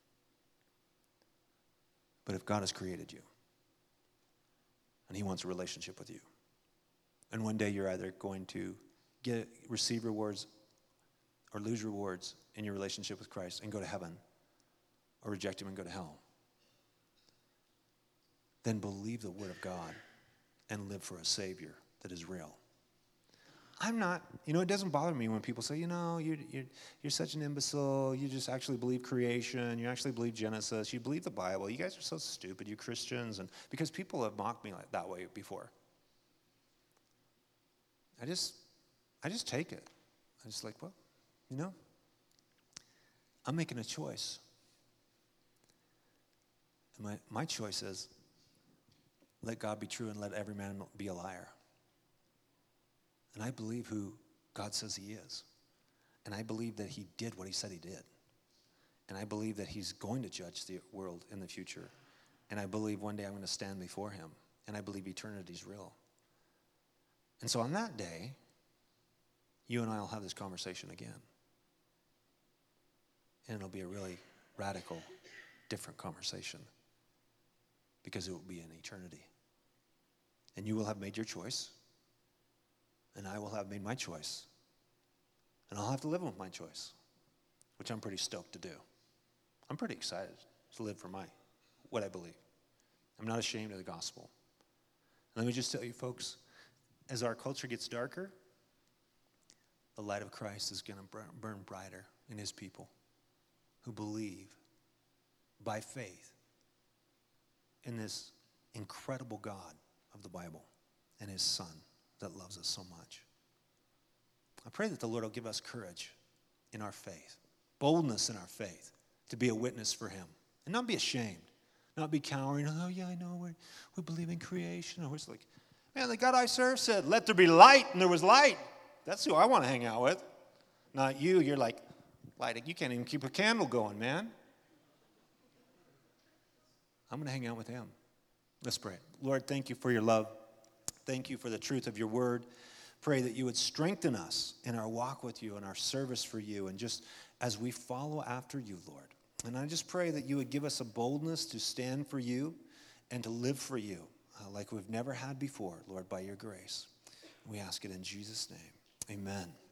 But if God has created you, and He wants a relationship with you, and one day you're either going to get receive rewards or lose rewards in your relationship with Christ and go to heaven, or reject Him and go to hell, then believe the Word of God and live for a Savior that is real. I'm not, you know, it doesn't bother me when people say, you know, you're, you're, you're such an imbecile. You just actually believe creation. You actually believe Genesis. You believe the Bible. You guys are so stupid, you Christians. And because people have mocked me like that way before. I just, I just take it. I just like, well, you know, I'm making a choice. And my, my choice is, let God be true and let every man be a liar. And I believe who God says he is. And I believe that he did what he said he did. And I believe that he's going to judge the world in the future. And I believe one day I'm going to stand before him. And I believe eternity's real. And so on that day, you and I will have this conversation again. And it'll be a really radical, different conversation. Because it will be in eternity. And you will have made your choice. And I will have made my choice. And I'll have to live with my choice, which I'm pretty stoked to do. I'm pretty excited to live for my, what I believe. I'm not ashamed of the gospel. And let me just tell you, folks, as our culture gets darker, the light of Christ is going to burn brighter in his people who believe by faith in this incredible God of the Bible and his Son that loves us so much. I pray that the Lord will give us courage in our faith, boldness in our faith, to be a witness for him, and not be ashamed, not be cowering. Oh, yeah, I know, we we believe in creation. Or it's like, man, the God I serve said, let there be light, and there was light. That's who I want to hang out with. Not you. You're like, light, you can't even keep a candle going, man. I'm going to hang out with him. Let's pray. Lord, thank you for your love. Thank you for the truth of your word. Pray that you would strengthen us in our walk with you and our service for you, and just as we follow after you, Lord. And I just pray that you would give us a boldness to stand for you and to live for you uh, like we've never had before, Lord, by your grace. We ask it in Jesus' name. Amen.